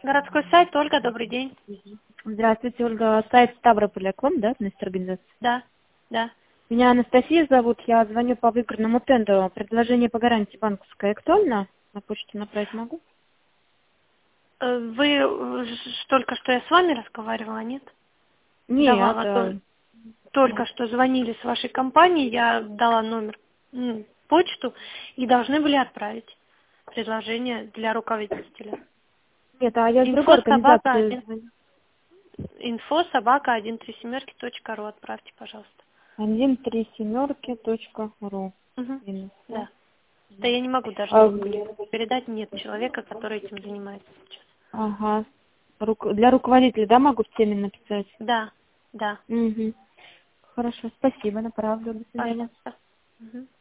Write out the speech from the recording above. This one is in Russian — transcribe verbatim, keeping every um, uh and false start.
Городской сайт, Ольга, добрый день. Здравствуйте, Ольга. Сайт Ставрополя точка ком, да, вместе организации? Да, да. Меня Анастасия зовут, я звоню по выигранному тендеру. Предложение по гарантии банковской актуально? На почту направить могу? Э, Вы э, ж- только что я с вами разговаривала, нет? Нет, Давала а, то- только что звонили с вашей компании, я дала номер, м, почту, и должны были отправить предложение для руководителя. нет, а я с другой Инфо собака организации один, звоню. инфо собака один три семерки точка ру отправьте, пожалуйста. один три семерки точка ру. Мгм. Минус, да? Да. Да я не могу даже А, трубку никому передать, нет человека, который этим занимается сейчас. ага. Рук- Для руководителя, да, могу в теме написать? Да, да, Угу. Хорошо, спасибо, направлю. До свидания. пожалуйста. Мгм.